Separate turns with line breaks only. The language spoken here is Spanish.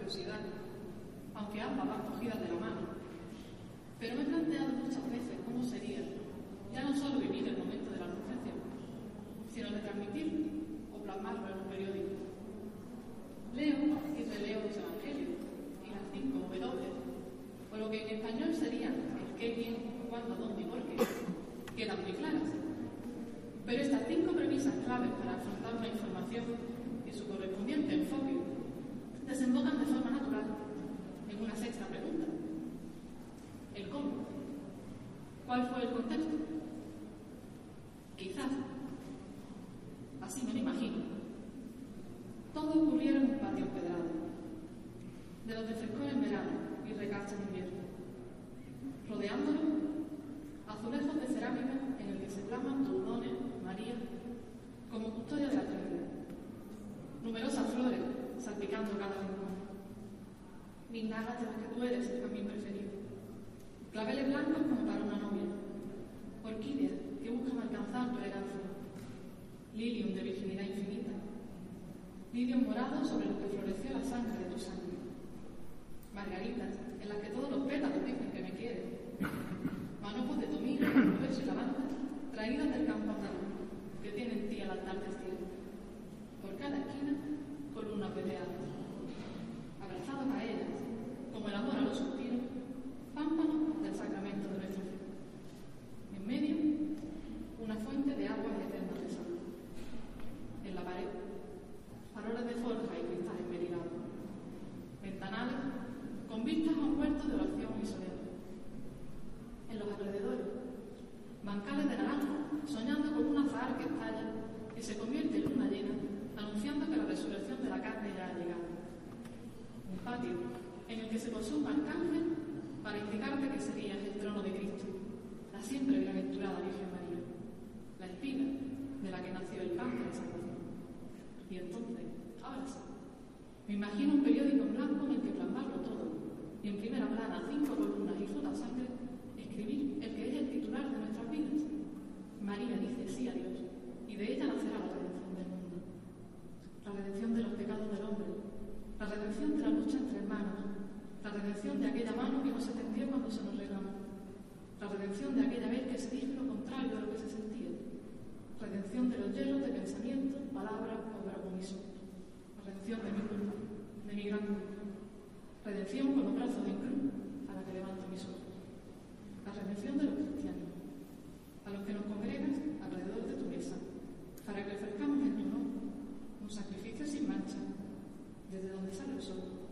curiosidad, aunque ambas van cogidas de la mano. Pero me he planteado muchas veces cómo sería ya no solo vivir el momento de la Anunciación, sino retransmitirlo o plasmarlo en un periódico. Leo y releo los evangelios y las 5 W, o lo que en español serían el qué, quién, cuándo, dónde y por qué, quedan muy claras. Pero estas 5 premisas claves para afrontar una información y su correspondiente enfoque desembocan de forma natural en una sexta pregunta: ¿el cómo? ¿Cuál fue el contexto? Quizás, así me lo imagino, todo ocurriera en un patio empedrado, de los de frescor en verano y recacha en invierno, rodeándolo azulejos de cerámica en el que se plasman Duldones, María, como custodia de la Trinidad, numerosas flores salpicando cada rincón, guirnaldas de las que tú eres el camino preferido, claveles blancos como para una novia, orquídeas que buscan alcanzar tu elegancia, lilium de virginidad infinita, lirios morados sobre los que floreció la sangre de tu sangre, margaritas en las que todos los pétalos dicen que me quieren, manojos de tomillo, verso y lavanda traídas del campo andaluz, que tienen en ti el altar del cielo. Por cada esquina, columnas veteadas. Abrazados a ellas, como el amor a los suspiros, pámpanos del sacramento de nuestra fe. En medio, una fuente de aguas eternas de sal. En la pared, faroles de forja y cristales meridados. Ventanales con vistas a un huerto de oración y soledad. En los alrededores, bancales de naranja, soñando con un azahar que estalla y se convierte en luna llena, anunciando que la resurrección de la carne ya ha llegado. Un patio en el que se posó un arcángel para indicarte que serías el trono de Cristo, la siempre bienaventurada Virgen María, la espiga de la que nació el pan de la salvación. Y entonces, ahora sí, me imagino un periódico en blanco en el que plasmarlo todo, y en primera plana, 5 columnas y fruta sangre, escribir el que es el titular de nuestras vidas. María dice sí a Dios, y de ella nacerá la redención del mundo. La redención de los pecados del hombre, la redención de la lucha entre hermanos, la redención de aquella mano que no se tendió cuando se nos regaló, la redención de aquella vez que se dijo lo contrario de lo que se sentía, redención de los hielos de pensamiento, palabra, obra o omisión, redención de mi culpa, de mi gran culpa, redención con los brazos en cruz a la que levanto mis ojos, la redención de los cristianos, a los que nos congregas alrededor de tu mesa, para que ofrezcamos en tu nombre un sacrificio sin mancha, desde donde sale el sol,